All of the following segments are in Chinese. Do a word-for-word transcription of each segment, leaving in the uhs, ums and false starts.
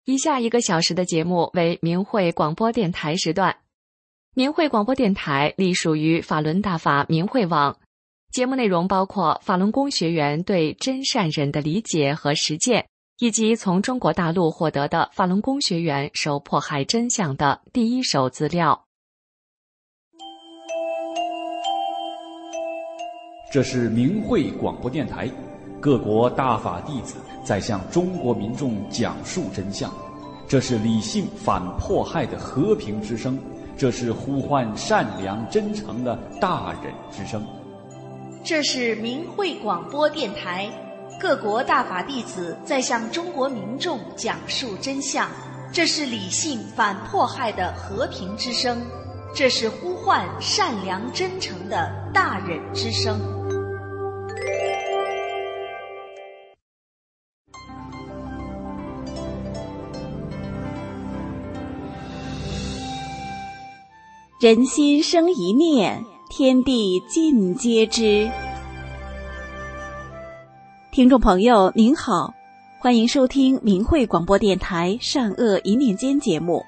以下一个小时的节目为明慧广播电台时段。明慧广播电台隶属于法轮大法明慧网，节目内容包括法轮功学员对真善忍的理解和实践，以及从中国大陆获得的法轮功学员受迫害真相的第一手资料。 这是明慧广播电台，各国大法弟子在向中国民众讲述真相，这是理性反迫害的和平之声，这是呼唤善良真诚的大忍之声。 这是明慧广播电台，各国大法弟子在向中国民众讲述真相，这是理性反迫害的和平之声，这是呼唤善良真诚的大忍之声。 人心生一念，天地尽皆知。听众朋友您好，欢迎收听明慧广播电台善恶一念间节目。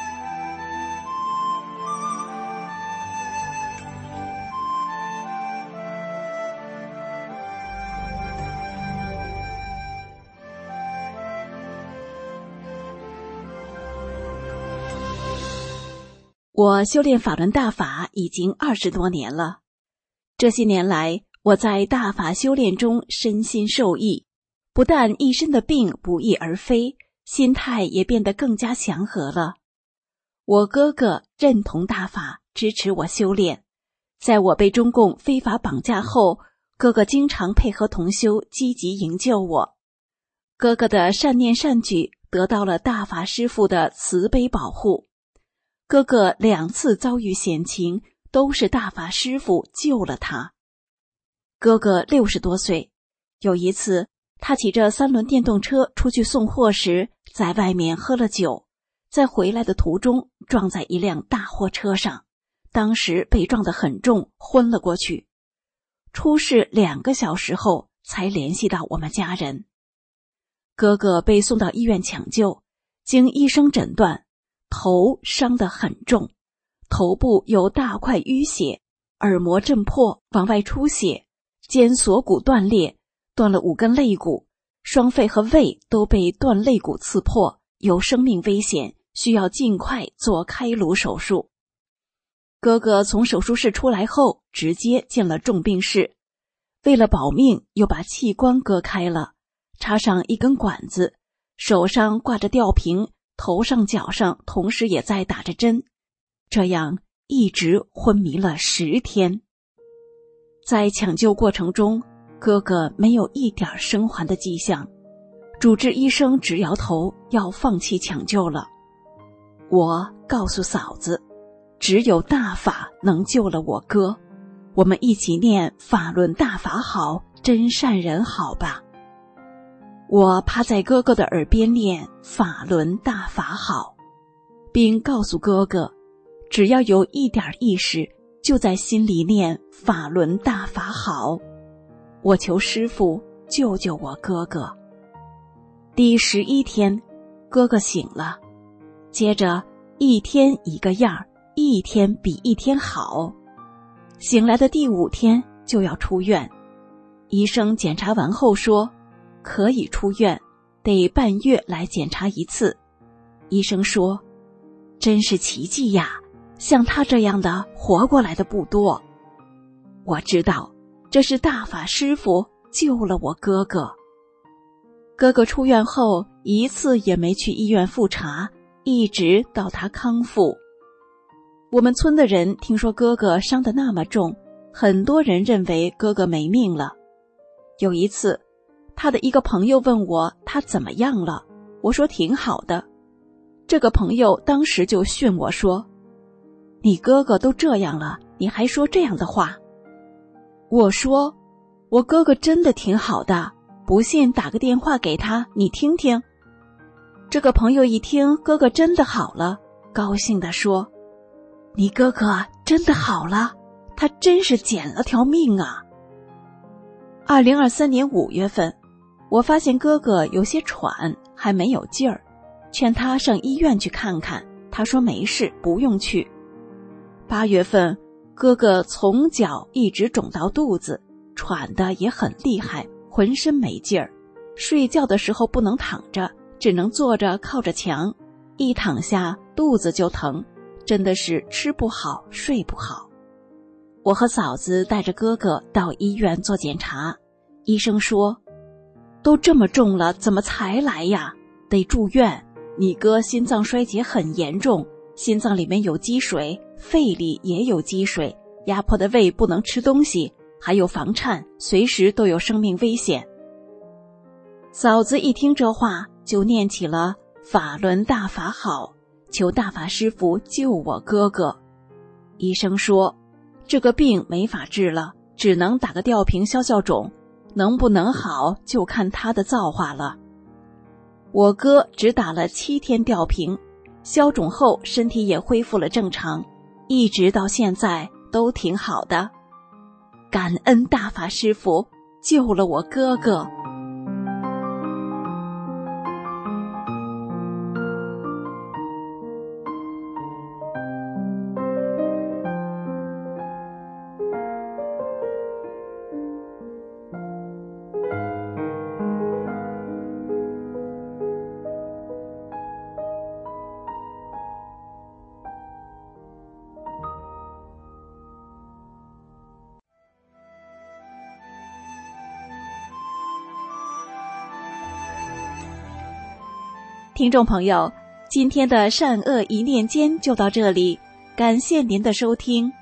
我修炼法轮大法已经二十多年了，这些年来，我在大法修炼中身心受益，不但一身的病不翼而飞，心态也变得更加祥和了。我哥哥认同大法，支持我修炼。在我被中共非法绑架后，哥哥经常配合同修积极营救我。哥哥的善念善举得到了大法师父的慈悲保护。哥哥两次遭遇险情，都是大法师父救了他。哥哥六十多岁，有一次他骑着三轮电动车出去送货时，在外面喝了酒，在回来的途中撞在一辆大货车上，当时被撞得很重，昏了过去。出事两个小时后才联系到我们家人。哥哥被送到医院抢救，经医生诊断，头伤得很重，头部有大块淤血，耳膜震破，往外出血，肩锁骨断裂，断了五根肋骨，双肺和胃都被断肋骨刺破，有生命危险，需要尽快做开颅手术。哥哥从手术室出来后，直接进了重病室，为了保命，又把器官割开了，插上一根管子，手上挂着吊瓶，头上脚上同时也在打着针，这样一直昏迷了十天。在抢救过程中，哥哥没有一点生还的迹象，主治医生直摇头，要放弃抢救了。我告诉嫂子，只有大法能救了我哥，我们一起念法轮大法好，真善人好吧。我趴在哥哥的耳边念法轮大法好，并告诉哥哥，只要有一点意识，就在心里念法轮大法好。我求师父救救我哥哥。第十一天，哥哥醒了，接着一天一个样，一天比一天好。醒来的第五天就要出院，医生检查完后说可以出院，得半月来检查一次。医生说，真是奇迹呀，像他这样的活过来的不多。我知道，这是大法师父救了我哥哥。哥哥出院后，一次也没去医院复查，一直到他康复。我们村的人听说哥哥伤得那么重，很多人认为哥哥没命了。有一次，他的一个朋友问我他怎么样了，我说挺好的。这个朋友当时就训我说，你哥哥都这样了，你还说这样的话。我说，我哥哥真的挺好的，不信打个电话给他，你听听。这个朋友一听哥哥真的好了，高兴地说，你哥哥真的好了，他真是捡了条命啊。二零二三年五月份，我发现哥哥有些喘，还没有劲儿， 劝他上医院去看看，他说没事，不用去。八月份，哥哥从脚一直肿到肚子，喘得也很厉害，浑身没劲儿。睡觉的时候不能躺着，只能坐着靠着墙，一躺下肚子就疼，真的是吃不好睡不好。我和嫂子带着哥哥到医院做检查，医生说都这么重了怎么才来呀，得住院，你哥心脏衰竭很严重，心脏里面有积水，肺里也有积水，压迫的胃不能吃东西，还有房颤，随时都有生命危险。嫂子一听这话就念起了法轮大法好，求大法师父救我哥哥。医生说这个病没法治了，只能打个吊瓶消消肿，能不能好就看他的造化了。我哥只打了七天吊瓶，消肿后身体也恢复了正常，一直到现在都挺好的。感恩大法师父救了我哥哥。听众朋友，今天的善恶一念间就到这里，感谢您的收听。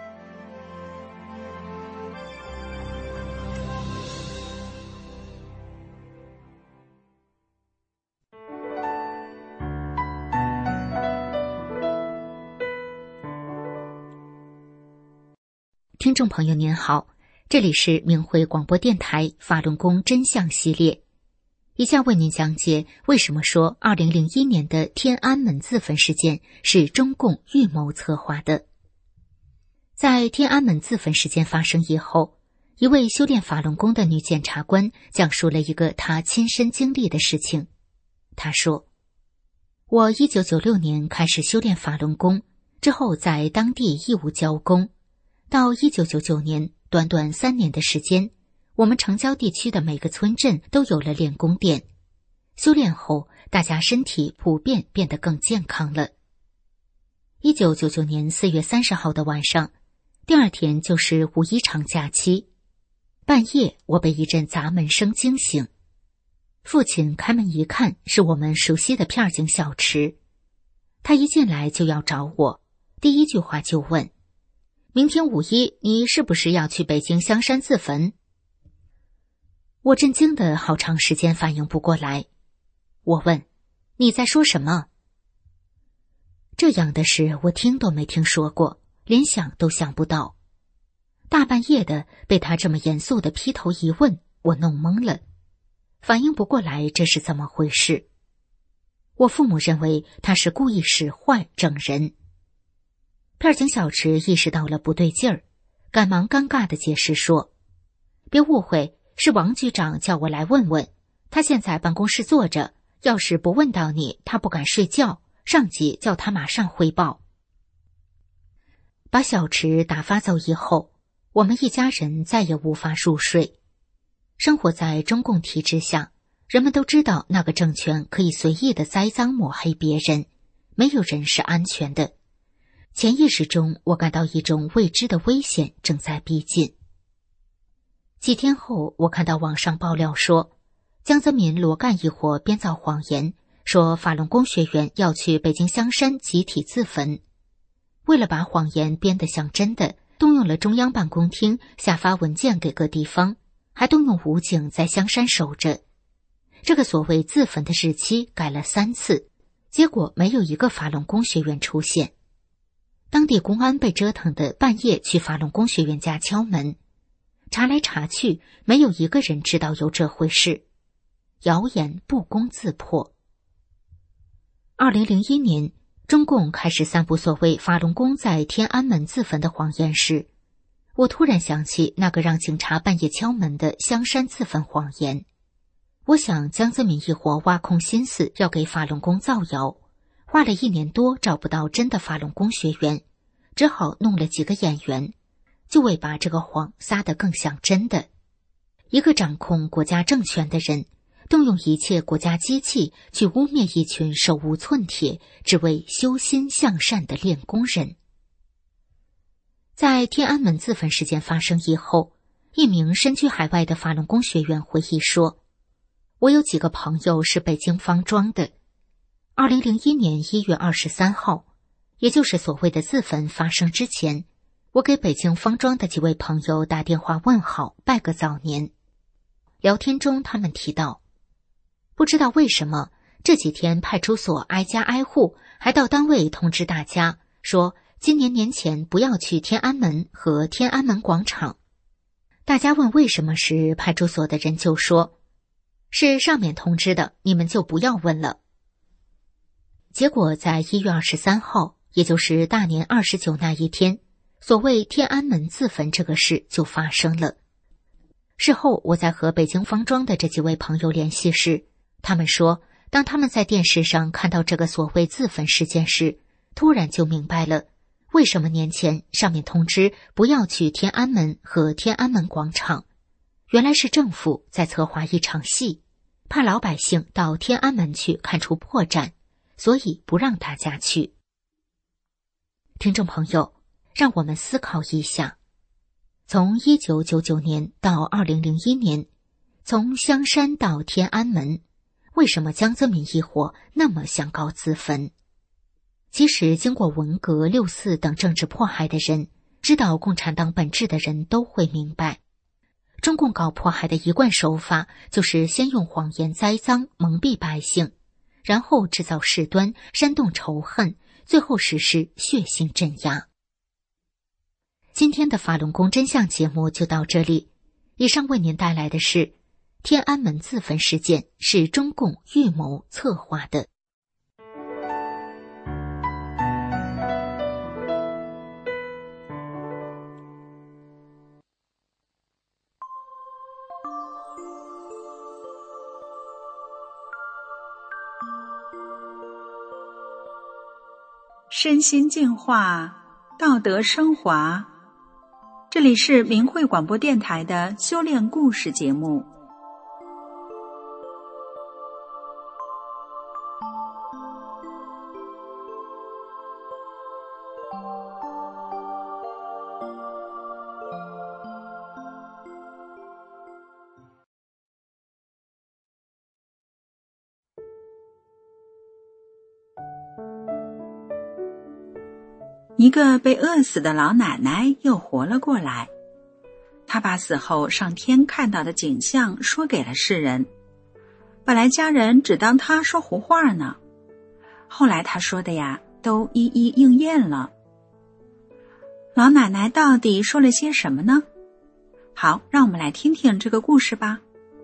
听众朋友您好，这里是明慧广播电台法轮功真相系列，以下为您讲解为什么说二零零一年的天安门自焚事件是中共预谋策划的。在天安门自焚事件发生以后，一位修炼法轮功的女检察官讲述了一个她亲身经历的事情。她说，我一九九六年开始修炼法轮功，之后在当地义务教功，到一九九九年，短短三年的时间，我们城郊地区的每个村镇都有了练功店。修炼后，大家身体普遍变得更健康了。一九九九年四月三十号的晚上，第二天就是五一长假期。半夜，我被一阵砸门声惊醒。父亲开门一看，是我们熟悉的片警小池。他一进来就要找我，第一句话就问：明天五一，你是不是要去北京香山自焚？我震惊的好长时间反应不过来。我问：你在说什么？这样的事我听都没听说过，连想都想不到。大半夜的被他这么严肃的劈头一问，我弄懵了，反应不过来这是怎么回事。我父母认为他是故意使坏整人。片警小池意识到了不对劲儿，赶忙尴尬地解释说：别误会，是王局长叫我来问问，他现在办公室坐着，要是不问到你，他不敢睡觉，上级叫他马上汇报。把小池打发走以后，我们一家人再也无法入睡。生活在中共体制下，人们都知道那个政权可以随意的栽赃抹黑别人，没有人是安全的。潜意识中，我感到一种未知的危险正在逼近。几天后，我看到网上爆料说，江泽民、罗干一伙编造谎言，说法轮功学员要去北京香山集体自焚。为了把谎言编得像真的，动用了中央办公厅下发文件给各地方，还动用武警在香山守着。这个所谓自焚的日期改了三次，结果没有一个法轮功学员出现。当地公安被折腾的半夜去法轮功学员家敲门，查来查去，没有一个人知道有这回事。谣言不攻自破。二零零一年，中共开始散布所谓法轮功在天安门自焚的谎言时，我突然想起那个让警察半夜敲门的香山自焚谎言。 我想江泽民一伙挖空心思要给法轮功造谣，花了一年多找不到真的法轮功学员，只好弄了几个演员，就为把这个谎撒得更像真的。一个掌控国家政权的人，动用一切国家机器去污蔑一群手无寸铁只为修心向善的练功人。在天安门自焚事件发生以后，一名身居海外的法轮功学员回忆说，我有几个朋友是北京方庄的。二零零一年一月二十三号，也就是所谓的自焚发生之前，我给北京方庄的几位朋友打电话问好，拜个早年。聊天中他们提到，不知道为什么这几天派出所挨家挨户，还到单位通知大家说今年年前不要去天安门和天安门广场。大家问为什么时，派出所的人就说，是上面通知的，你们就不要问了。结果在一月二十三号，也就是大年二十九那一天，所谓天安门自焚这个事就发生了。事后我在和北京方庄的这几位朋友联系时，他们说，当他们在电视上看到这个所谓自焚事件时，突然就明白了，为什么年前上面通知不要去天安门和天安门广场。原来是政府在策划一场戏，怕老百姓到天安门去看出破绽，所以不让大家去。听众朋友，让我们思考一下，从一九九九年到二零零一年，从香山到天安门，为什么江泽民一伙那么想搞自焚？即使经过文革、六四等政治迫害的人，知道共产党本质的人都会明白，中共搞迫害的一贯手法就是先用谎言栽赃蒙蔽百姓，然后制造事端，煽动仇恨，最后实施血腥镇压。今天的法轮功真相节目就到这里，以上为您带来的是天安门自焚事件是中共预谋策划的。 身心净化，道德升华。这里是明慧广播电台的修炼故事节目。一个被饿死的老奶奶又活了过来，她把死后上天看到的景象说给了世人。本来家人只当她说胡话呢，后来她说的呀，都一一应验了。老奶奶到底说了些什么呢？好，让我们来听听这个故事吧。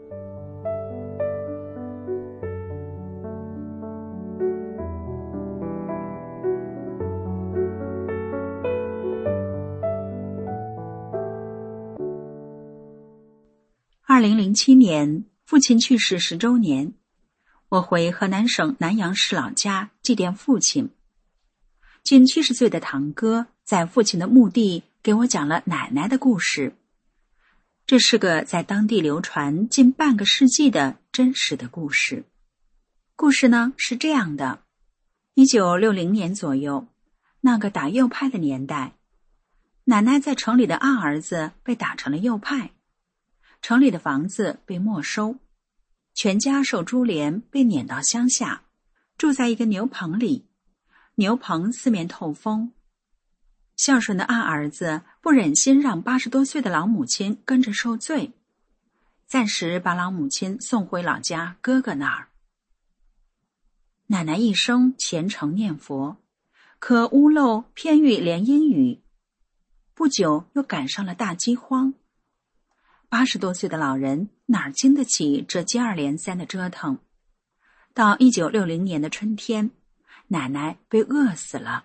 二零零七年，父亲去世十周年，我回河南省南阳市老家祭奠父亲。近七十岁的堂哥在父亲的墓地给我讲了奶奶的故事。这是个在当地流传近半个世纪的真实的故事。故事呢是这样的：一九六零年左右，那个打右派的年代，奶奶在城里的二儿子被打成了右派。城里的房子被没收，全家受株连被撵到乡下，住在一个牛棚里，牛棚四面透风。孝顺的二儿子不忍心让八十多岁的老母亲跟着受罪，暂时把老母亲送回老家哥哥那儿。奶奶一生虔诚念佛，可屋漏偏遇连阴雨，不久又赶上了大饥荒。八十多岁的老人哪儿经得起这接二连三的折腾？到一九六零年的春天，奶奶被饿死了。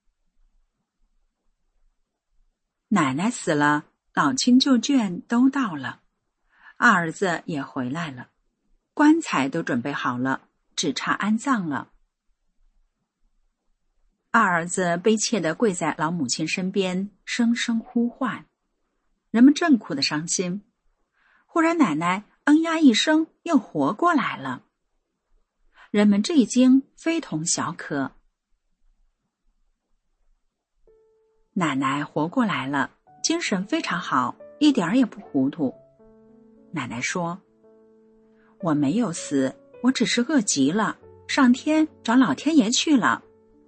奶奶死了，老亲旧眷都到了，二儿子也回来了。 棺材都准备好了，只差安葬了。二儿子悲切地跪在老母亲身边，声声呼唤。人们正哭得伤心，忽然奶奶嗯呀一声又活过来了。人们这一惊非同小可。奶奶活过来了，精神非常好，一点儿也不糊涂。奶奶说：我没有死，我只是饿极了，上天找老天爷去了。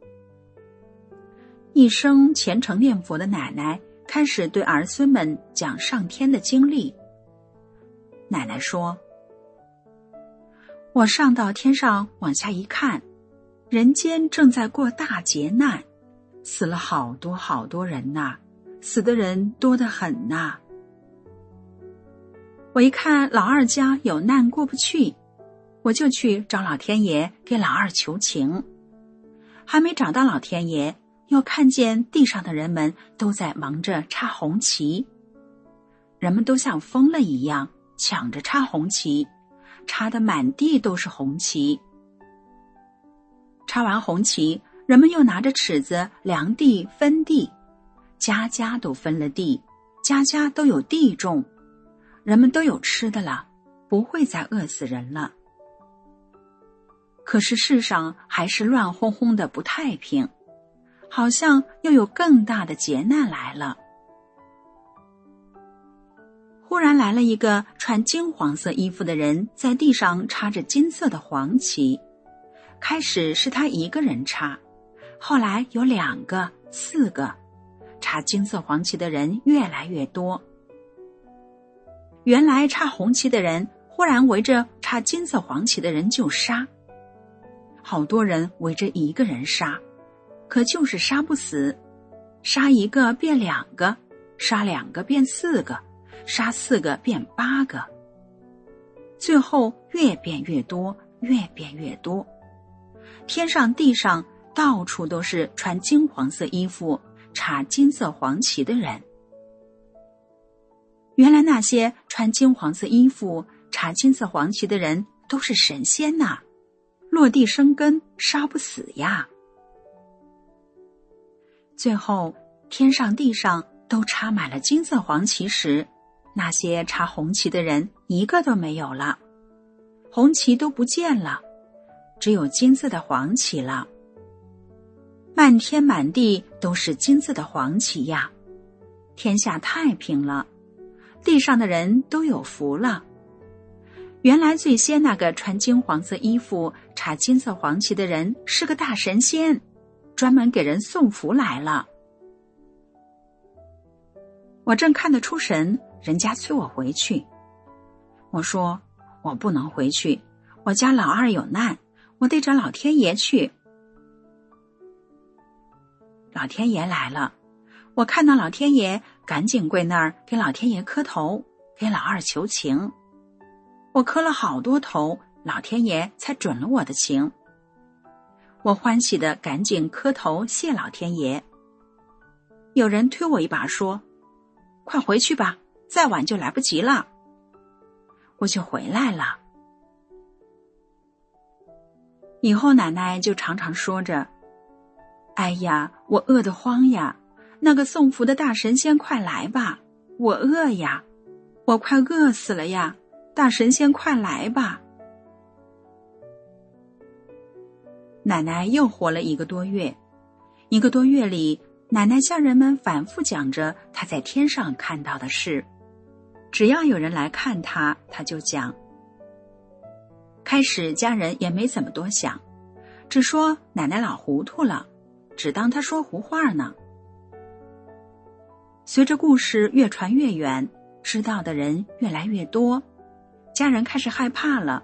一生虔诚念佛的奶奶开始对儿孙们讲上天的经历。奶奶说：我上到天上往下一看，人间正在过大劫难，死了好多好多人呐，死的人多得很呐。我一看老二家有难过不去，我就去找老天爷给老二求情。还没找到老天爷，又看见地上的人们都在忙着插红旗，人们都像疯了一样抢着插红旗，插得满地都是红旗。插完红旗，人们又拿着尺子量地分地，家家都分了地，家家都有地种，人们都有吃的了，不会再饿死人了。可是世上还是乱哄哄的不太平，好像又有更大的劫难来了。忽然来了一个穿金黄色衣服的人，在地上插着金色的黄旗。开始是他一个人插，后来有两个、四个，插金色黄旗的人越来越多。原来插红旗的人忽然围着插金色黄旗的人就杀，好多人围着一个人杀，可就是杀不死，杀一个变两个，杀两个变四个，杀四个变八个，最后越变越多，越变越多。天上地上到处都是穿金黄色衣服插金色黄旗的人。原来那些穿金黄色衣服插金色黄旗的人都是神仙呐，落地生根，杀不死呀。最后天上地上都插满了金色黄旗时，那些插红旗的人一个都没有了，红旗都不见了，只有金色的黄旗了。满天满地都是金色的黄旗呀，天下太平了，地上的人都有福了。原来最先那个穿金黄色衣服插金色黄旗的人是个大神仙，专门给人送福来了。我正看得出神，人家催我回去。我说我不能回去，我家老二有难，我得找老天爷去。老天爷来了，我看到老天爷，赶紧跪那儿给老天爷磕头，给老二求情。我磕了好多头，老天爷才准了我的情。我欢喜的赶紧磕头谢老天爷。有人推我一把说：快回去吧，再晚就来不及了。我就回来了。以后奶奶就常常说着：哎呀，我饿得慌呀，那个送福的大神仙快来吧，我饿呀，我快饿死了呀，大神仙快来吧。奶奶又活了一个多月，一个多月里，奶奶向人们反复讲着她在天上看到的事，只要有人来看她，她就讲。开始家人也没怎么多想，只说奶奶老糊涂了，只当她说胡话呢。随着故事越传越远，知道的人越来越多，家人开始害怕了。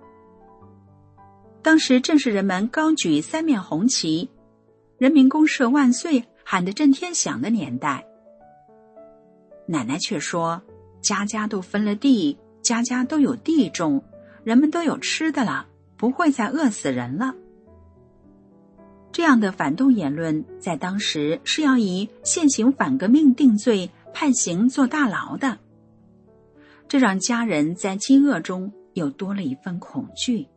当时正是人们高举三面红旗，人民公社万岁喊得震天响的年代。奶奶却说，家家都分了地，家家都有地种，人们都有吃的了，不会再饿死人了。这样的反动言论在当时是要以现行反革命定罪，判刑坐大牢的。这让家人在饥饿中又多了一份恐惧。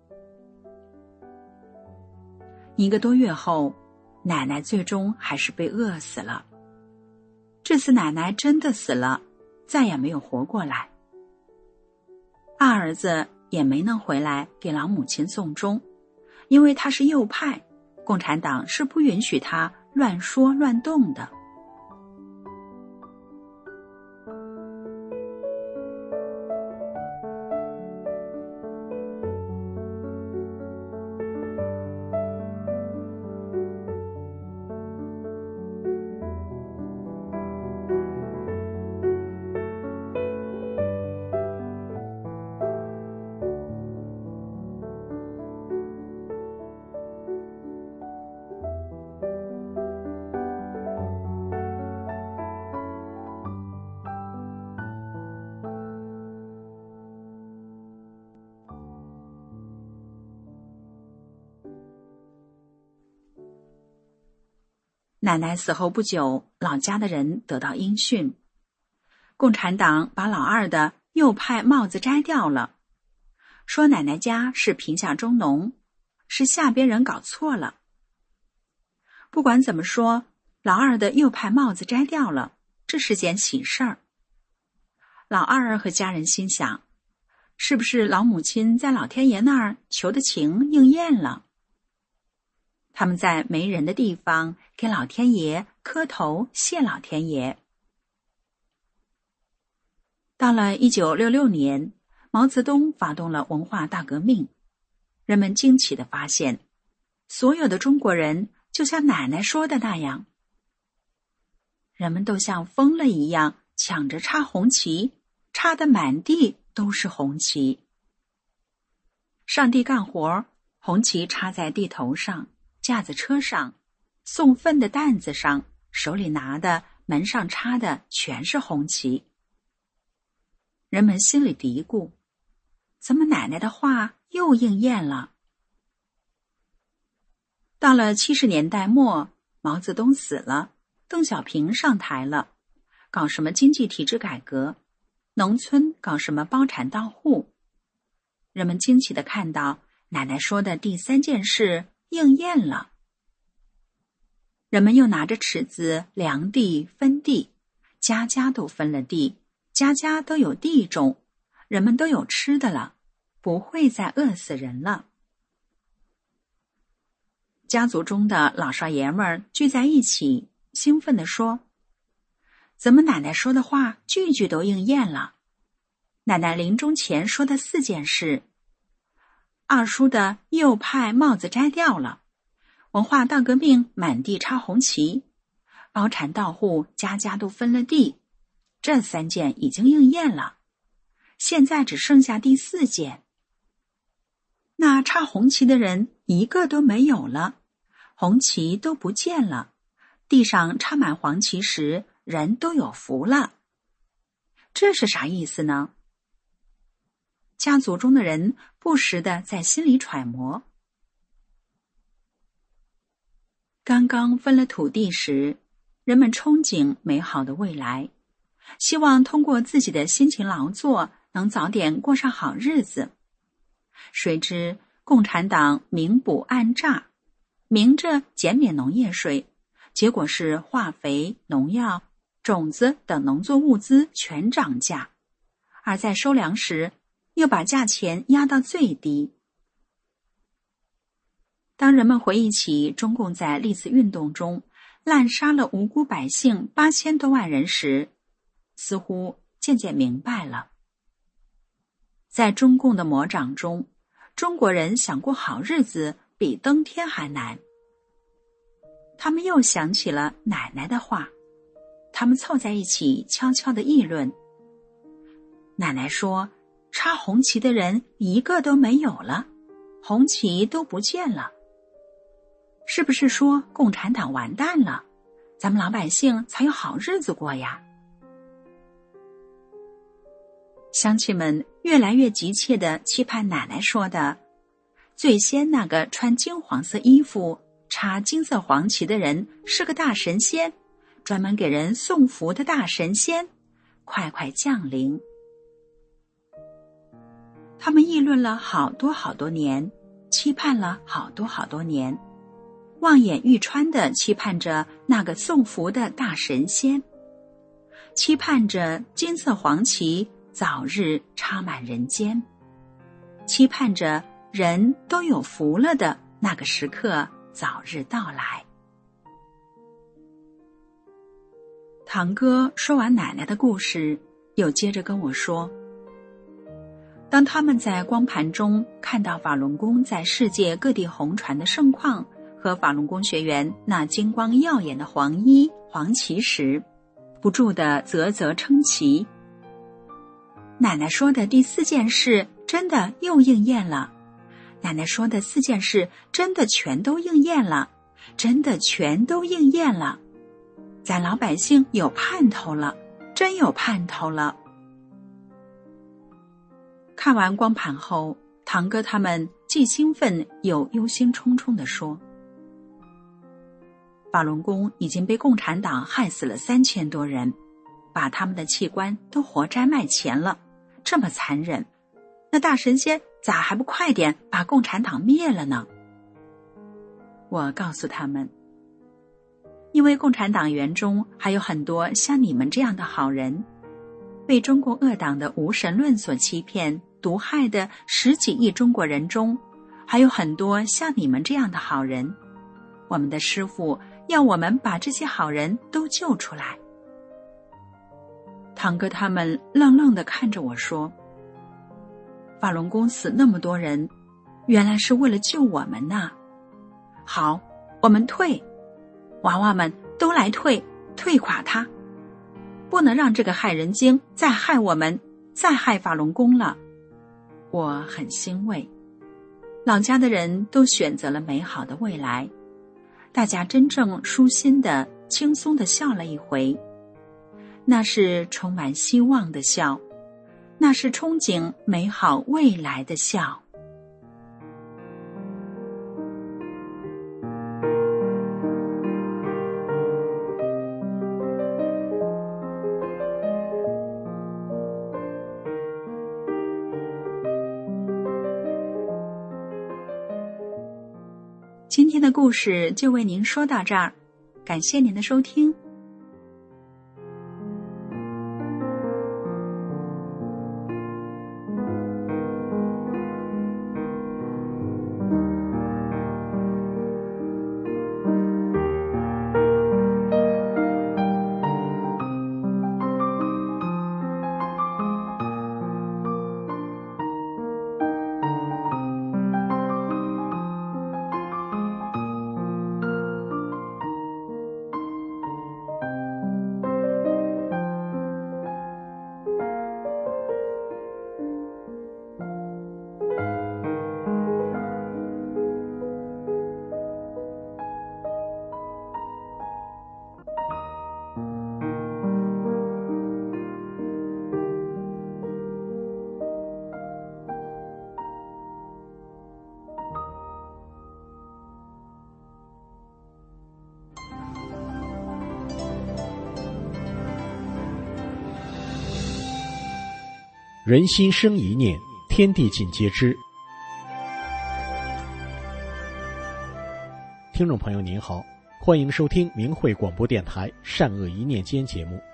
一个多月后，奶奶最终还是被饿死了。这次奶奶真的死了，再也没有活过来。二儿子也没能回来给老母亲送终，因为他是右派，共产党是不允许他乱说乱动的。奶奶死后不久，老家的人得到音讯，共产党把老二的右派帽子摘掉了，说奶奶家是贫下中农，是下边人搞错了。不管怎么说，老二的右派帽子摘掉了，这是件喜事儿。老二和家人心想，是不是老母亲在老天爷那儿求的情应验了？他们在没人的地方给老天爷磕头谢老天爷。到了一九六六年，毛泽东发动了文化大革命，人们惊奇地发现，所有的中国人就像奶奶说的那样，人们都像疯了一样抢着插红旗，插得满地都是红旗。上地干活，红旗插在地头上，架子车上，送粪的担子上，手里拿的，门上插的全是红旗。人们心里嘀咕，怎么奶奶的话又应验了？到了七十年代末，毛泽东死了，邓小平上台了，搞什么经济体制改革，农村搞什么包产到户。人们惊奇地看到奶奶说的第三件事应验了。人们又拿着尺子量地分地，家家都分了地，家家都有地种，人们都有吃的了，不会再饿死人了。家族中的老少爷们儿聚在一起，兴奋地说，怎么奶奶说的话句句都应验了？奶奶临终前说的四件事，二叔的右派帽子摘掉了，文化大革命满地插红旗，包产到户家家都分了地，这三件已经应验了，现在只剩下第四件。那插红旗的人一个都没有了，红旗都不见了，地上插满黄旗时，人都有福了。这是啥意思呢？家族中的人不时地在心里揣摩。刚刚分了土地时，人们憧憬美好的未来，希望通过自己的辛勤劳作能早点过上好日子。谁知共产党明补暗诈，明着减免农业税，结果是化肥、农药、种子等农作物资全涨价，而在收粮时又把价钱压到最低。当人们回忆起中共在历次运动中滥杀了无辜百姓八千多万人时，似乎渐渐明白了，在中共的魔掌中，中国人想过好日子比登天还难。他们又想起了奶奶的话，他们凑在一起悄悄地议论。奶奶说，插红旗的人一个都没有了，红旗都不见了。是不是说共产党完蛋了，咱们老百姓才有好日子过呀？乡亲们越来越急切地期盼奶奶说的，最先那个穿金黄色衣服插金色黄旗的人是个大神仙，专门给人送福的大神仙，快快降临。 他们议论了好多好多年，期盼了好多好多年，望眼欲穿地期盼着那个送福的大神仙，期盼着金色黄旗早日插满人间，期盼着人都有福了的那个时刻早日到来。堂哥说完奶奶的故事，又接着跟我说，当他们在光盘中看到法轮功在世界各地红传的盛况和法轮功学员那金光耀眼的黄衣黄旗时，不住地啧啧称奇。奶奶说的第四件事真的又应验了，奶奶说的四件事真的全都应验了，真的全都应验了。咱老百姓有盼头了，真有盼头了。看完光盘后，堂哥他们既兴奋又忧心忡忡地说，法轮功已经被共产党害死了三千多人，把他们的器官都活摘卖钱了，这么残忍，那大神仙咋还不快点把共产党灭了呢？我告诉他们，因为共产党员中还有很多像你们这样的好人，被中共恶党的无神论所欺骗毒害的十几亿中国人中，还有很多像你们这样的好人，我们的师父要我们把这些好人都救出来。堂哥他们愣愣地看着我说，法轮功死那么多人，原来是为了救我们呐。好，我们退，娃娃们都来退，退垮他，不能让这个害人精再害我们，再害法轮功了。我很欣慰，老家的人都选择了美好的未来，大家真正舒心的、轻松的笑了一回，那是充满希望的笑，那是憧憬美好未来的笑。今天的故事就为您说到这儿，感谢您的收听。 人心生一念，天地尽皆知。听众朋友您好，欢迎收听明慧广播电台善恶一念间节目。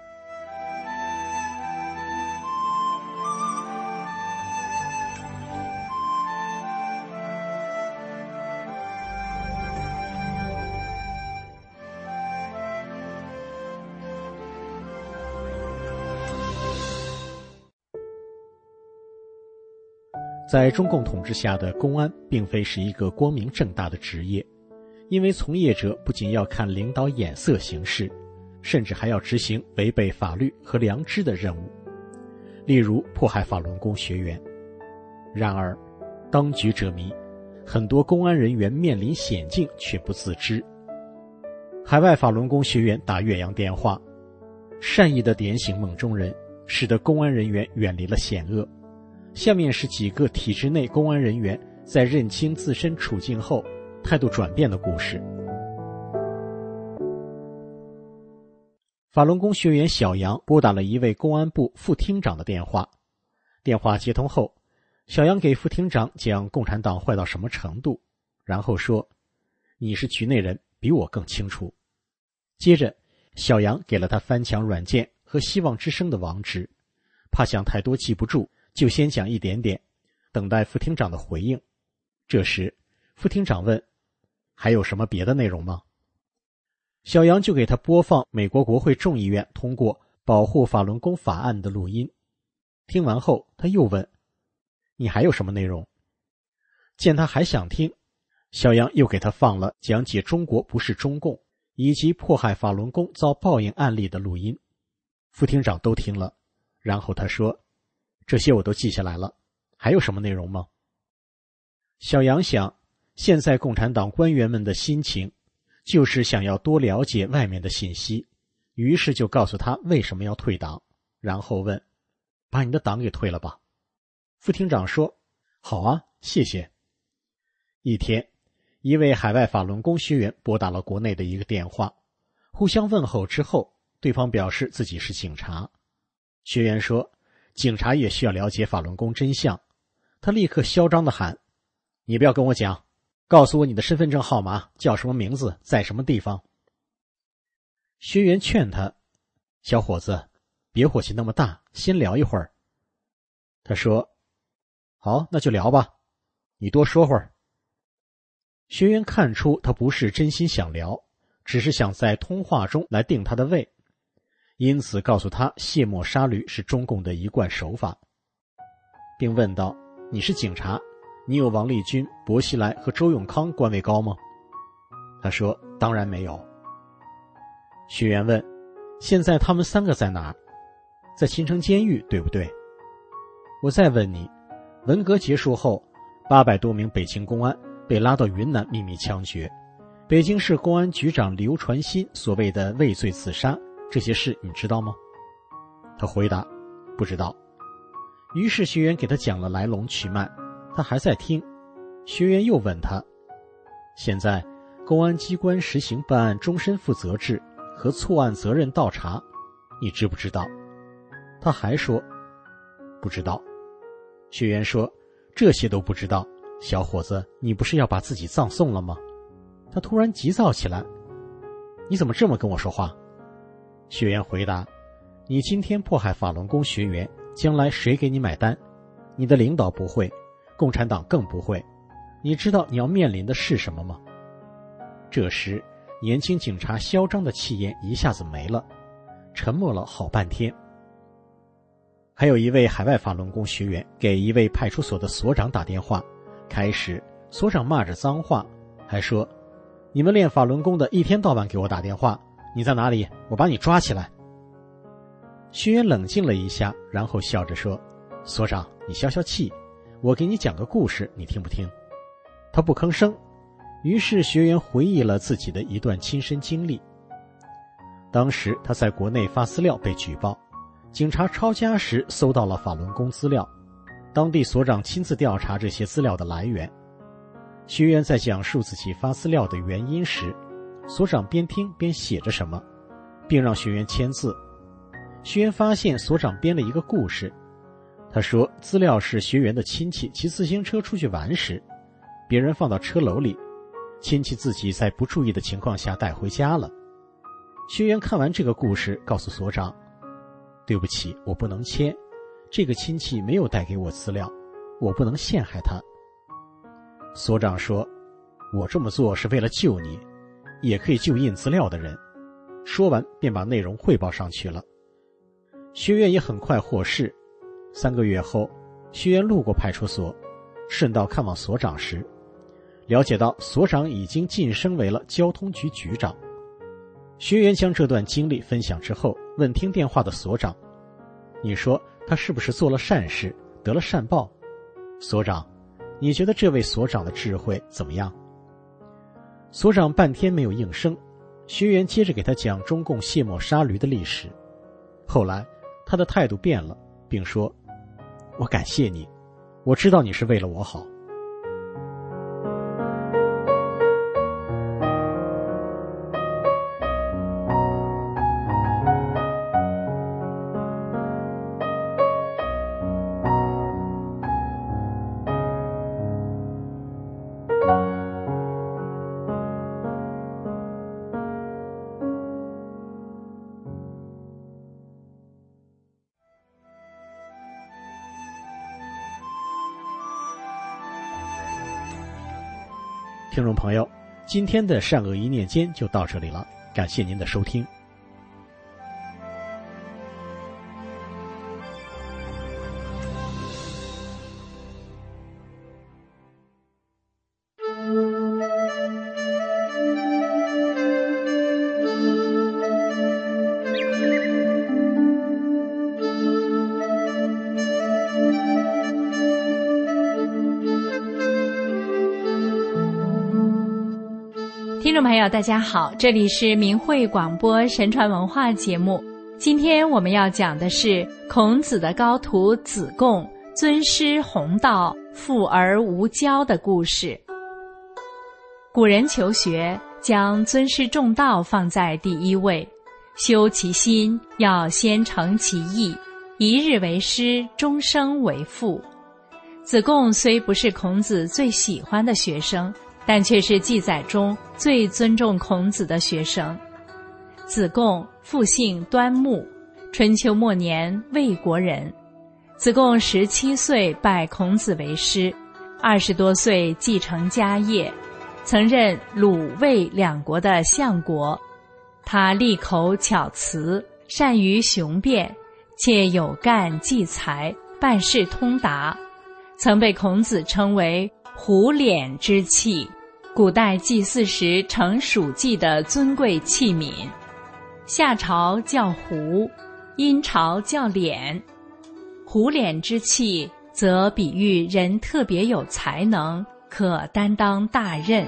在中共统治下的公安并非是一个光明正大的职业，因为从业者不仅要看领导眼色行事，甚至还要执行违背法律和良知的任务，例如迫害法轮功学员。然而当局者迷，很多公安人员面临险境却不自知。海外法轮功学员打越洋电话，善意的点醒梦中人，使得公安人员远离了险恶。下面是几个体制内公安人员在认清自身处境后态度转变的故事。法轮功学员小杨拨打了一位公安部副厅长的电话，电话接通后， 小杨给副厅长讲共产党坏到什么程度，然后说：“你是局内人，比我更清楚。”接着，小杨给了他翻墙软件和希望之声的网址，怕想太多记不住，就先讲一点点，等待副厅长的回应。这时，副厅长问：“还有什么别的内容吗？”小杨就给他播放美国国会众议院通过保护法轮功法案的录音。听完后，他又问：“你还有什么内容？”见他还想听，小杨又给他放了讲解中国不是中共以及迫害法轮功遭报应案例的录音。副厅长都听了，然后他说：“这些我都记下来了，还有什么内容吗？”小杨想，现在共产党官员们的心情就是想要多了解外面的信息，于是就告诉他为什么要退党，然后问：“把你的党给退了吧？”副厅长说：“好啊，谢谢。”一天，一位海外法轮功学员拨打了国内的一个电话，互相问候之后，对方表示自己是警察。学员说：“警察也需要了解法轮功真相。”他立刻嚣张地喊：“你不要跟我讲，告诉我你的身份证号码，叫什么名字，在什么地方。”学员劝他：“小伙子，别火气那么大，先聊一会儿。”他说：“好，那就聊吧，你多说会儿。”学员看出他不是真心想聊，只是想在通话中来定他的位，因此告诉他卸磨杀驴是中共的一贯手法，并问道：“你是警察，你有王立军、薄熙来和周永康官位高吗？”他说：“当然没有。”学员问：“现在他们三个在哪儿？在秦城监狱，对不对？”我再问你，文革结束后，八百多名北京公安被拉到云南秘密枪决，北京市公安局长刘传新所谓的畏罪自杀，这些事你知道吗？他回答：“不知道。”于是学员给他讲了来龙去脉，他还在听。学员又问他：“现在公安机关实行办案终身负责制和错案责任倒查，你知不知道？”他还说：“不知道。”学员说：“这些都不知道，小伙子，你不是要把自己葬送了吗？”他突然急躁起来：“你怎么这么跟我说话？”学员回答：“你今天迫害法轮功学员，将来谁给你买单？你的领导不会，共产党更不会。你知道你要面临的是什么吗？”这时，年轻警察嚣张的气焰一下子没了，沉默了好半天。还有一位海外法轮功学员给一位派出所的所长打电话，开始所长骂着脏话，还说：“你们练法轮功的一天到晚给我打电话，你在哪里？我把你抓起来。”学员冷静了一下，然后笑着说：“所长，你消消气，我给你讲个故事，你听不听？”他不吭声。于是学员回忆了自己的一段亲身经历。当时他在国内发资料被举报，警察抄家时搜到了法轮功资料，当地所长亲自调查这些资料的来源。学员在讲述自己发资料的原因时，所长边听边写着什么，并让学员签字。学员发现所长编了一个故事，他说资料是学员的亲戚骑自行车出去玩时，别人放到车篓里，亲戚自己在不注意的情况下带回家了。学员看完这个故事，告诉所长：“对不起，我不能签，这个亲戚没有带给我资料，我不能陷害他。”所长说：“我这么做是为了救你，也可以救印资料的人。”说完便把内容汇报上去了。学员也很快获释。三个月后，学员路过派出所，顺道看望所长时，了解到所长已经晋升为了交通局局长。学员将这段经历分享之后，问听电话的所长：“你说他是不是做了善事，得了善报？所长，你觉得这位所长的智慧怎么样？”所长半天没有应声。学员接着给他讲中共卸磨杀驴的历史。后来他的态度变了，并说：“我感谢你，我知道你是为了我好。” 听众朋友，今天的善恶一念间就到这里了，感谢您的收听。 听众朋友大家好，这里是明慧广播神传文化节目。今天我们要讲的是孔子的高徒子贡尊师弘道，父而无骄的故事。古人求学将尊师重道放在第一位，修其心要先诚其意，一日为师，终生为父。子贡虽不是孔子最喜欢的学生，但却是记载中最尊重孔子的学生。子贡父姓端木，春秋末年魏国人。子贡十七岁拜孔子为师，二十多岁继承家业，曾任鲁魏两国的相国。他利口巧辞，善于雄辩，且有干济才，办事通达，曾被孔子称为虎脸之器，古代祭祀时盛属祭的尊贵器皿。夏朝叫壶，殷朝叫脸。虎脸之器则比喻人特别有才能，可担当大任。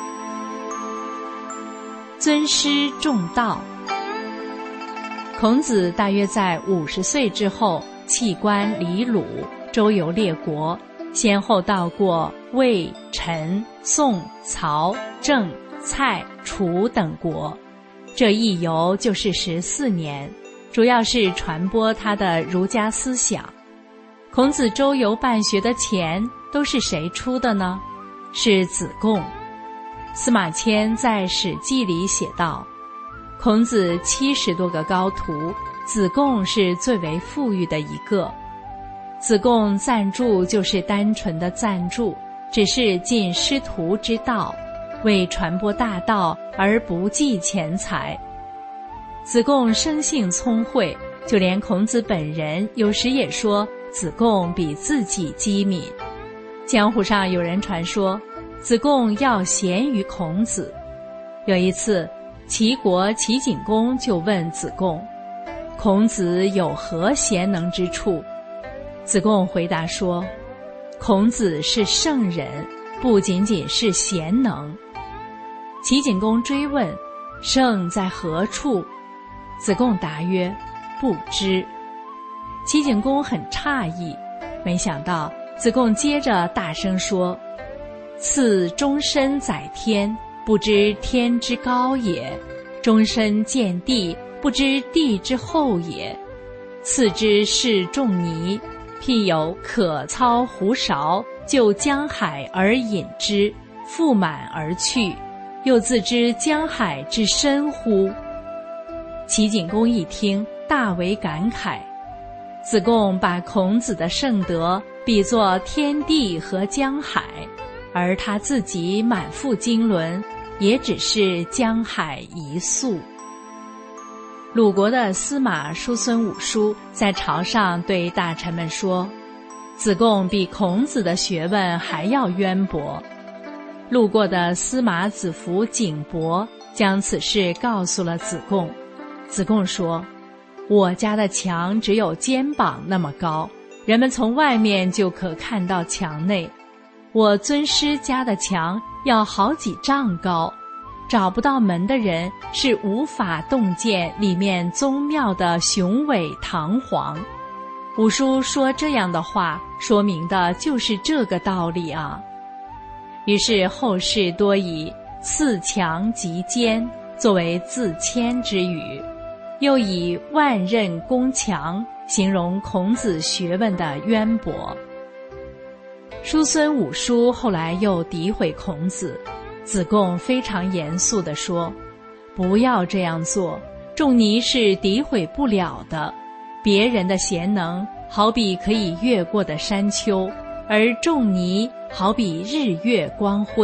尊师重道。孔子大约在五十岁之后弃官离鲁，周游列国，先后到过魏、陈、宋、曹、郑、蔡、楚等国，这一游就是十四年，主要是传播他的儒家思想。孔子周游办学的钱都是谁出的呢？是子贡。司马迁在《史记》里写道，孔子七十多个高徒，子贡是最为富裕的一个。子贡赞助就是单纯的赞助，只是尽师徒之道，为传播大道而不计钱财。子贡生性聪慧，就连孔子本人有时也说子贡比自己机敏。江湖上有人传说子贡要贤于孔子。有一次，齐国齐景公就问子贡，孔子有何贤能之处？子贡回答说，孔子是圣人，不仅仅是贤能。齐景公追问，圣在何处？子贡答曰，不知。齐景公很诧异，没想到子贡接着大声说，赐终身载天，不知天之高也；终身见地，不知地之厚也。赐之是仲尼，譬有可操胡勺，就江海而饮之，复满而去，又自知江海之深乎？齐景公一听，大为感慨。子贡把孔子的圣德比作天地和江海，而他自己满腹经纶，也只是江海一粟。鲁国的司马叔孙武叔在朝上对大臣们说，子贡比孔子的学问还要渊博。路过的司马子服景伯将此事告诉了子贡。子贡说，我家的墙只有肩膀那么高，人们从外面就可看到墙内。我尊师家的墙要好几丈高，找不到门的人是无法洞见里面宗庙的雄伟堂皇。武叔说这样的话，说明的就是这个道理啊。于是后世多以刺墙及坚作为自谦之语，又以万仞宫墙形容孔子学问的渊博。叔孙武叔后来又诋毁孔子，子贡非常严肃地说，不要这样做，仲尼是诋毁不了的。别人的贤能好比可以越过的山丘，而仲尼好比日月光辉，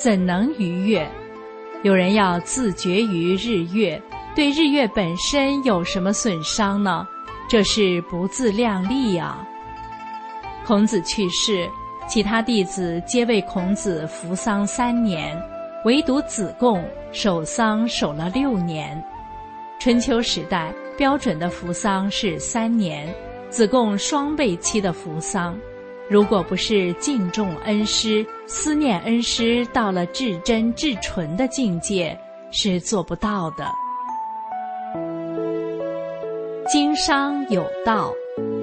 怎能逾越？有人要自绝于日月，对日月本身有什么损伤呢？这是不自量力啊！孔子去世，其他弟子皆为孔子服丧三年，唯独子贡守丧守了六年。春秋时代标准的服丧是三年，子贡双倍期的服丧。如果不是敬重恩师，思念恩师到了至真至纯的境界，是做不到的。经商有道。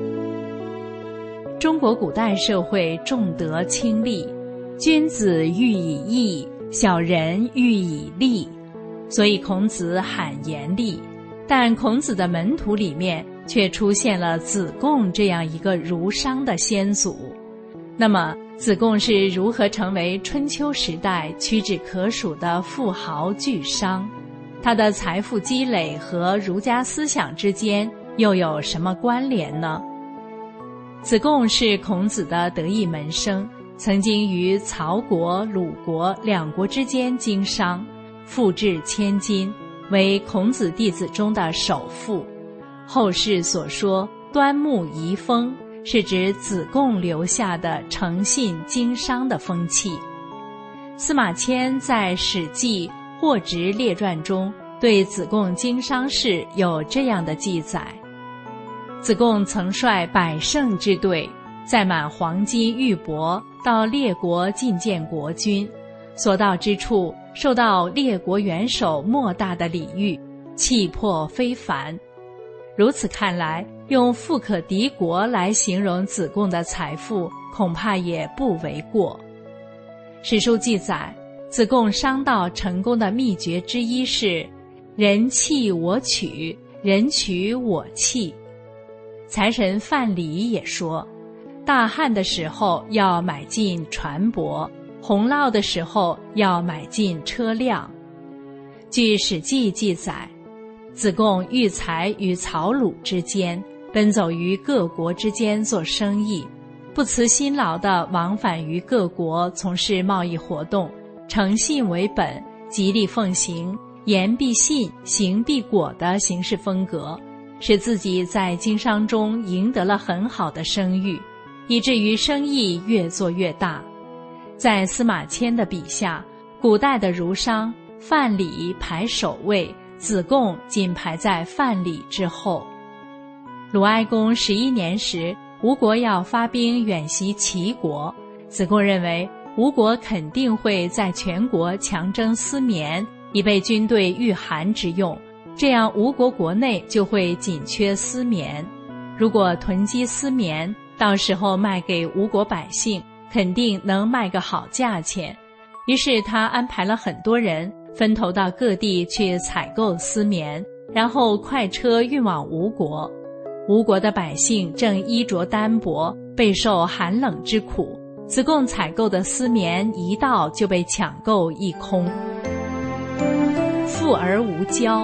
中国古代社会重德轻利，君子喻以义，小人喻以利，所以孔子罕严厉。但孔子的门徒里面却出现了子贡这样一个儒商的先祖。那么子贡是如何成为春秋时代屈指可数的富豪巨商？他的财富积累和儒家思想之间又有什么关联呢？子贡是孔子的得意门生，曾经于曹国、鲁国两国之间经商，富至千金，为孔子弟子中的首富。后世所说端木遗风，是指子贡留下的诚信经商的风气。司马迁在《史记·货殖列传》中对子贡经商事有这样的记载：子贡曾率百乘之队，载满黄金玉帛，到列国觐见国君，所到之处受到列国元首莫大的礼遇，气魄非凡。如此看来，用富可敌国来形容子贡的财富，恐怕也不为过。史书记载，子贡商道成功的秘诀之一是人弃我取，人取我弃。财神范蠡也说，大旱的时候要买进船舶，洪涝的时候要买进车辆。据《史记》记载，子贡育才于曹鲁之间，奔走于各国之间做生意，不辞辛劳地往返于各国从事贸易活动，诚信为本，极力奉行言必信，行必果的行事风格，使自己在经商中赢得了很好的声誉，以至于生意越做越大。在司马迁的笔下，古代的儒商范蠡排首位，子贡仅排在范蠡之后。鲁哀公十一年时，吴国要发兵远袭齐国，子贡认为吴国肯定会在全国强征丝棉，以备军队御寒之用，这样吴国国内就会紧缺丝棉。如果囤积丝棉，到时候卖给吴国百姓，肯定能卖个好价钱。于是他安排了很多人分头到各地去采购丝棉，然后快车运往吴国。吴国的百姓正衣着单薄，备受寒冷之苦，子贡采购的丝棉一到就被抢购一空。富而无骄，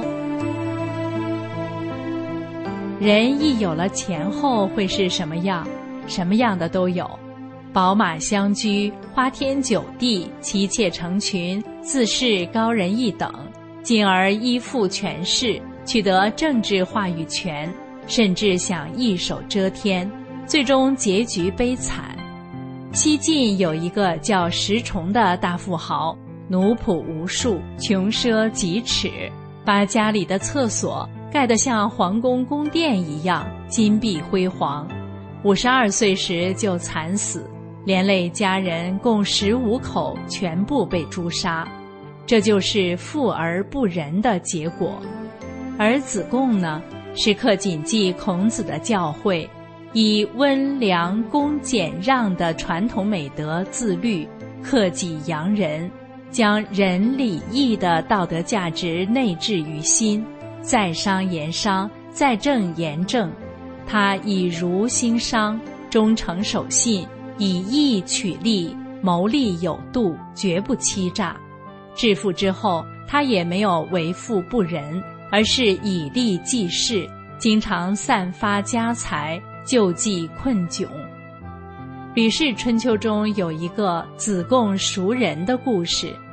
人一有了钱后会是什么样？什么样的都有，宝马相居，花天酒地，妻妾成群，自视高人一等，进而依附权势，取得政治话语权，甚至想一手遮天，最终结局悲惨。西晋有一个叫石崇的大富豪，奴仆无数，穷奢极侈，把家里的厕所盖得像皇宫宫殿一样，金碧辉煌。五十二岁时就惨死，连累家人共十五口全部被诛杀。这就是富而不仁的结果。而子贡呢，时刻谨记孔子的教诲，以温良恭俭让的传统美德自律，克己扬人，将仁礼义的道德价值内置于心，在商言商，在政言政。他以儒兴商，忠诚守信，以义取利，谋利有度，绝不欺诈。致富之后，他也没有为富不仁，而是以利济世，经常散发家财，救济困窘。《吕氏春秋》中有一个子贡赎人的故事，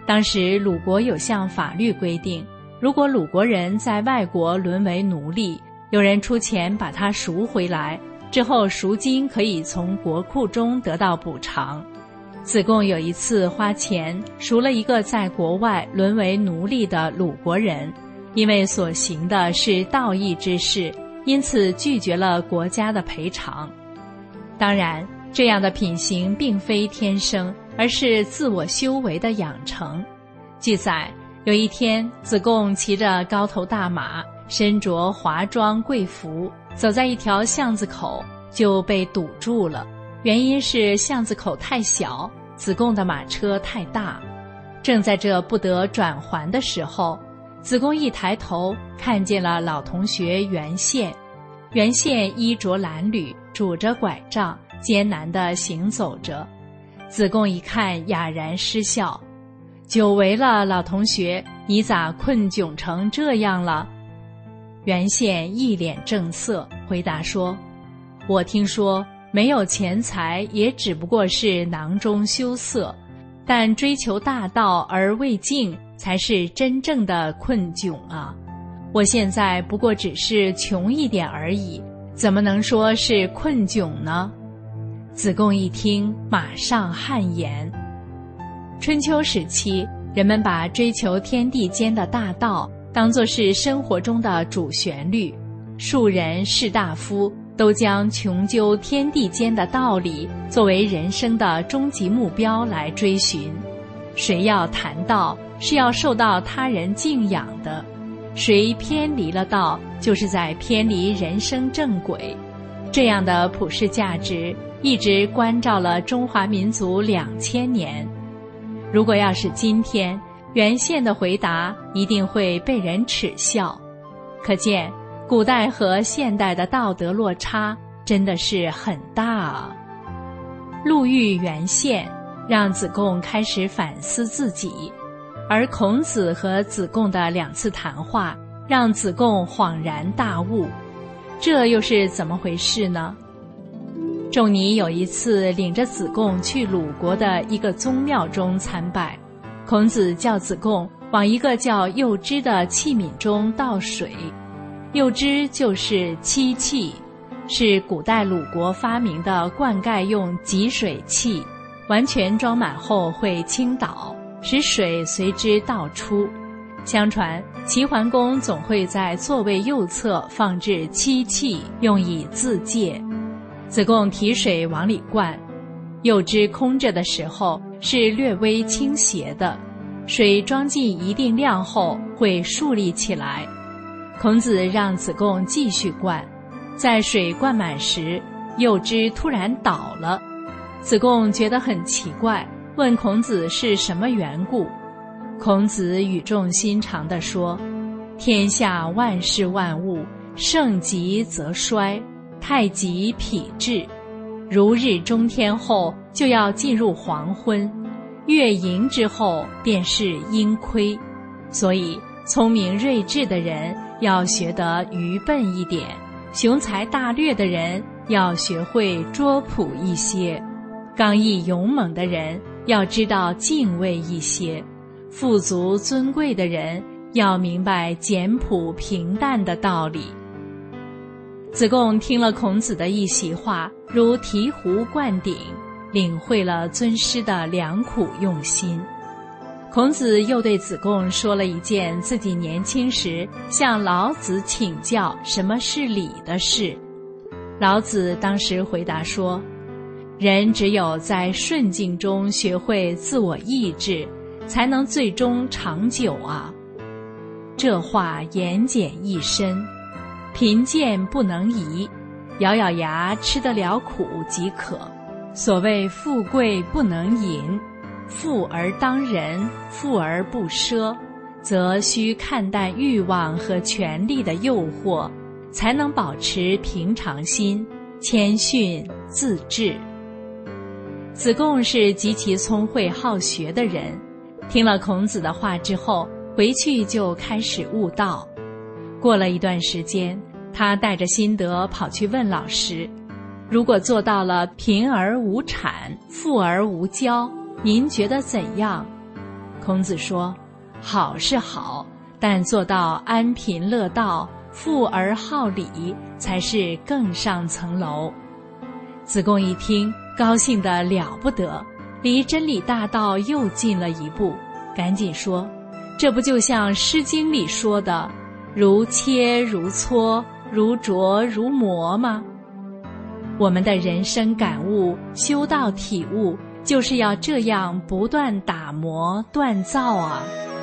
当时鲁国有项法律规定，如果鲁国人在外国沦为奴隶，有人出钱把他赎回来，之后赎金可以从国库中得到补偿。子贡有一次花钱赎了一个在国外沦为奴隶的鲁国人，因为所行的是道义之事，因此拒绝了国家的赔偿。当然，这样的品行并非天生，而是自我修为的养成。记载，有一天，子贡骑着高头大马，身着华装贵服，走在一条巷子口，就被堵住了。原因是巷子口太小，子贡的马车太大。正在这不得转圜的时候，子贡一抬头，看见了老同学袁宪。袁宪衣着褴褛，拄着拐杖，艰难地行走着。子贡一看，哑然失笑：“久违了，老同学，你咋困窘成这样了？”袁宪一脸正色，回答说：“我听说没有钱财也只不过是囊中羞涩，但追求大道而未竟，才是真正的困窘啊！我现在不过只是穷一点而已，怎么能说是困窘呢？”子贡一听，马上汗颜。春秋时期，人们把追求天地间的大道当作是生活中的主旋律，庶人士大夫都将穷究天地间的道理作为人生的终极目标来追寻。谁要谈道，是要受到他人敬仰的；谁偏离了道，就是在偏离人生正轨。这样的普世价值一直关照了中华民族两千年。如果要是今天，袁宪的回答一定会被人耻笑。可见古代和现代的道德落差真的是很大啊。路遇袁宪，让子贡开始反思自己，而孔子和子贡的两次谈话让子贡恍然大悟。这又是怎么回事呢？仲尼有一次领着子贡去鲁国的一个宗庙中参拜，孔子叫子贡往一个叫柚枝的器皿中倒水。柚枝就是漆器，是古代鲁国发明的灌溉用集水器，完全装满后会倾倒，使水随之倒出。相传齐桓公总会在座位右侧放置漆器，用以自戒。子贡提水往里灌，柚枝空着的时候是略微倾斜的，水装进一定量后会竖立起来。孔子让子贡继续灌，在水灌满时，柚枝突然倒了。子贡觉得很奇怪，问孔子是什么缘故。孔子语重心长地说：“天下万事万物，盛极则衰，太极否至。如日中天后，就要进入黄昏；月盈之后，便是阴亏。所以，聪明睿智的人要学得愚笨一点，雄才大略的人要学会拙朴一些，刚毅勇猛的人要知道敬畏一些，富足尊贵的人要明白简朴平淡的道理。”子贡听了孔子的一席话，如醍醐灌顶，领会了尊师的良苦用心。孔子又对子贡说了一件自己年轻时向老子请教什么是礼的事。老子当时回答说：“人只有在顺境中学会自我抑制，才能最终长久啊。”这话言简意深，贫贱不能移，咬咬牙吃得了苦即可。所谓富贵不能淫，富而当仁，富而不奢，则需看淡欲望和权力的诱惑，才能保持平常心，谦逊自制。子贡是极其聪慧好学的人，听了孔子的话之后，回去就开始悟道。过了一段时间，他带着心得跑去问老师：“如果做到了贫而无产，富而无骄，您觉得怎样？” 孔子说：好是好，但做到安贫乐道，富而好礼，才是更上层楼。子贡一听，高兴得了不得，离真理大道又近了一步，赶紧说：这不就像《诗经》里说的如切如磋，如琢如磨吗？我们的人生感悟、修道体悟，就是要这样不断打磨锻造啊。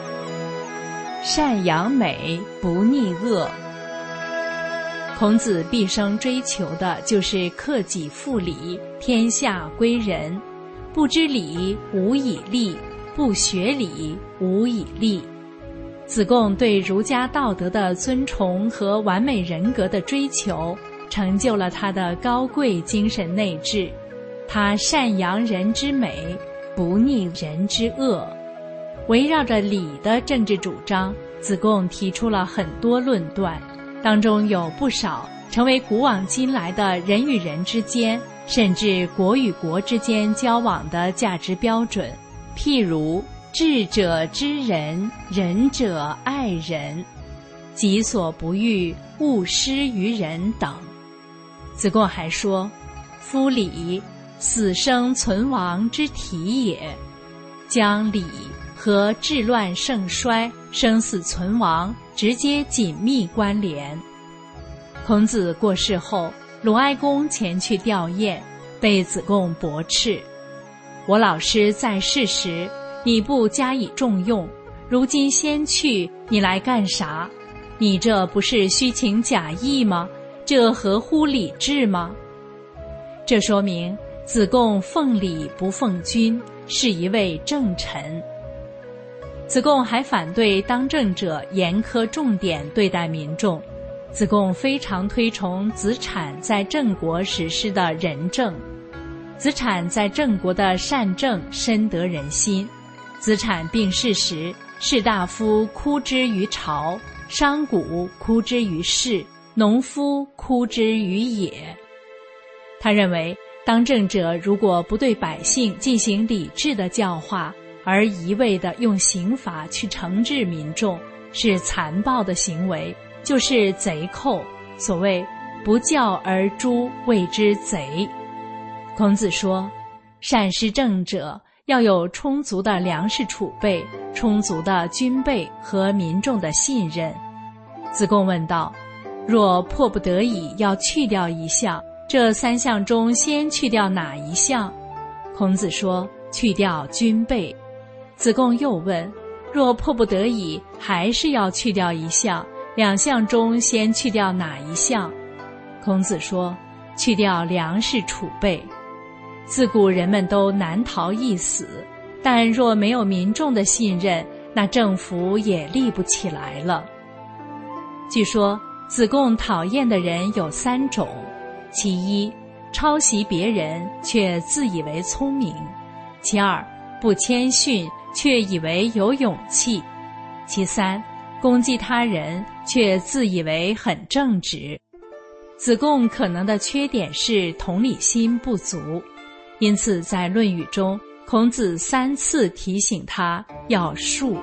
善养美，不逆恶。孔子毕生追求的就是克己复礼，天下归仁。不知礼，无以立；不学礼，无以立。子贡对儒家道德的尊崇和完美人格的追求，成就了他的高贵精神内质。他善扬人之美，不逆人之恶。围绕着礼的政治主张，子贡提出了很多论断，当中有不少成为古往今来的人与人之间，甚至国与国之间交往的价值标准。譬如智者知人，仁者爱人，己所不欲，勿施于人等。子贡还说：夫礼，死生存亡之体也。将礼和治乱盛衰、生死存亡直接紧密关联。孔子过世后，鲁哀公前去吊唁，被子贡驳斥：我老师在世时，你不加以重用，如今先去，你来干啥？你这不是虚情假意吗？这合乎礼制吗？这说明子贡奉礼不奉君，是一位正臣。子贡还反对当政者严苛重点对待民众。子贡非常推崇子产在郑国实施的仁政。子产在郑国的善政深得人心。子产病逝时，士大夫哭之于朝，商贾哭之于市，农夫哭之于野。他认为，当政者如果不对百姓进行理智的教化，而一味地用刑罚去惩治民众，是残暴的行为，就是贼寇。所谓不教而诛，谓之贼。孔子说，善施政者要有充足的粮食储备、充足的军备和民众的信任。子贡问道：若迫不得已要去掉一项，这三项中先去掉哪一项？孔子说：去掉军备。子贡又问：若迫不得已还是要去掉一项，两项中先去掉哪一项？孔子说：去掉粮食储备。自古人们都难逃一死，但若没有民众的信任，那政府也立不起来了。据说子贡讨厌的人有三种：其一，抄袭别人却自以为聪明；其二，不谦逊却以为有勇气；其三，攻击他人却自以为很正直。子贡可能的缺点是同理心不足，因此在《论语》中，孔子三次提醒他要恕。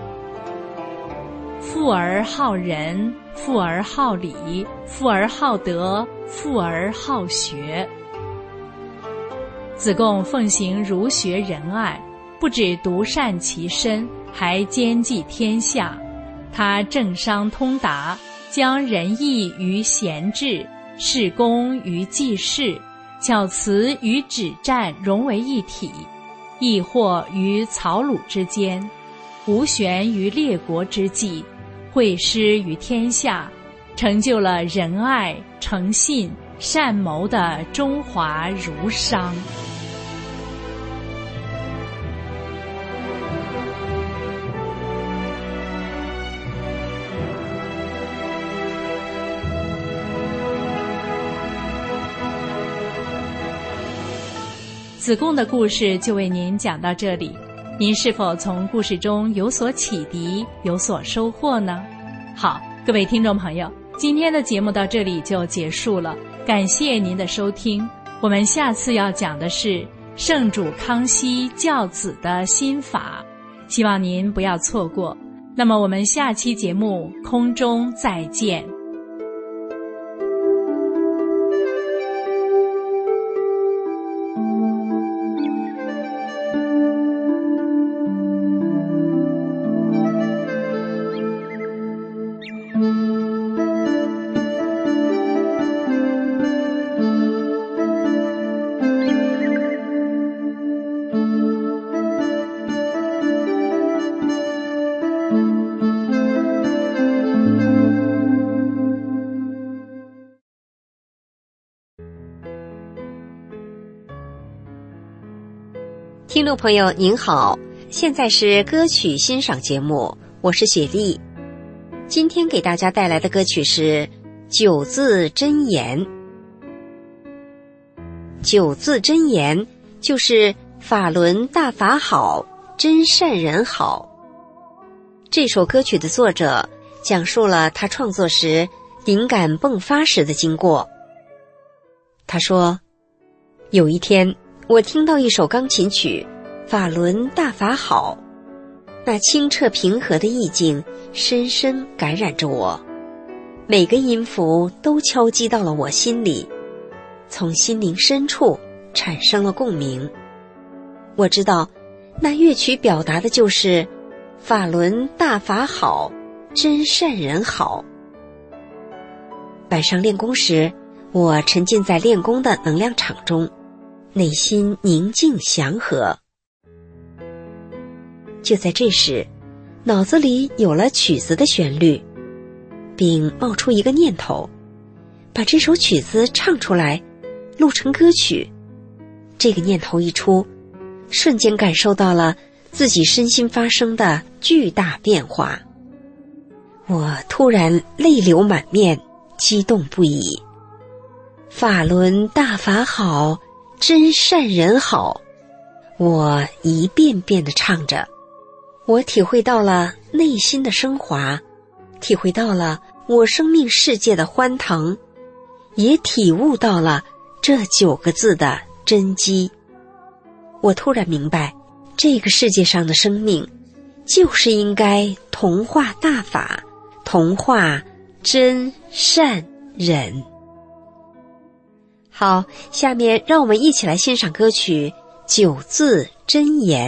富而好仁，富而好礼，富而好德，富而好学。子贡奉行儒学仁爱，不只独善其身，还兼济天下。他政商通达，将仁义与贤治、事公与济世、巧辞与止战融为一体，亦或于曹鲁之间，无悬于列国之际，会师于天下，成就了仁爱、诚信、善谋的中华儒商。子贡的故事就为您讲到这里，您是否从故事中有所启迪，有所收获呢？好，各位听众朋友，今天的节目到这里就结束了，感谢您的收听。我们下次要讲的是圣主康熙教子的心法， 希望您不要错过。那么我们下期节目空中再见。 听众朋友您好，现在是歌曲欣赏节目，我是雪莉。今天给大家带来的歌曲是九字真言。九字真言就是法轮大法好，真善人好。这首歌曲的作者讲述了他创作时灵感迸发时的经过。他说，有一天我听到一首钢琴曲，法轮大法好，那清澈平和的意境深深感染着我，每个音符都敲击到了我心里，从心灵深处产生了共鸣。我知道那乐曲表达的就是法轮大法好，真善人好。晚上练功时，我沉浸在练功的能量场中，内心宁静祥和。就在这时，脑子里有了曲子的旋律，并冒出一个念头，把这首曲子唱出来，录成歌曲。这个念头一出，瞬间感受到了自己身心发生的巨大变化。我突然泪流满面，激动不已。法轮大法好，真善人好，我一遍遍地唱着。我体会到了内心的升华，体会到了我生命世界的欢腾，也体悟到了这九个字的真机。我突然明白，这个世界上的生命就是应该同化大法，同化真善人。好，下面让我们一起来欣赏歌曲《九字真言》。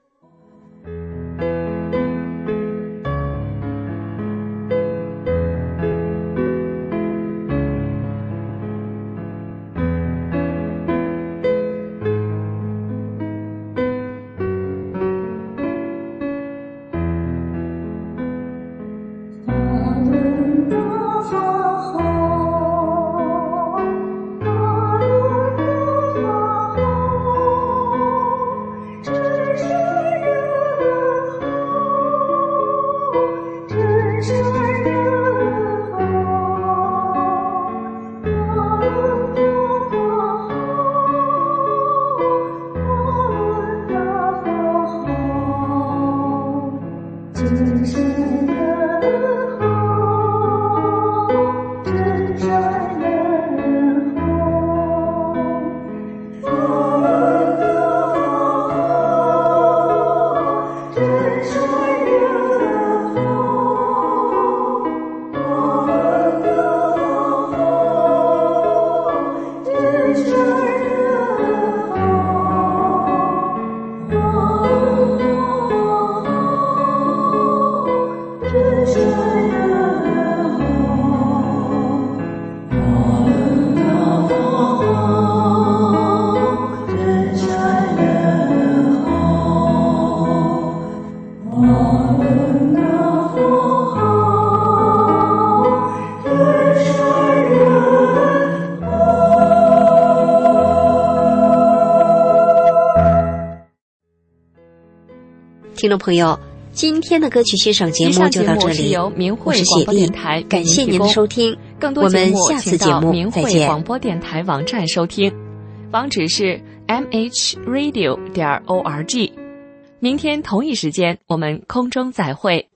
听众朋友，今天的歌曲欣赏节目就到这里，我是雪莉，感谢您的收听， 更多节目我们下次节目明再见。 慧广播电台网站收听，网址是 m h radio 点 org。明天同一时间，我们空中再会。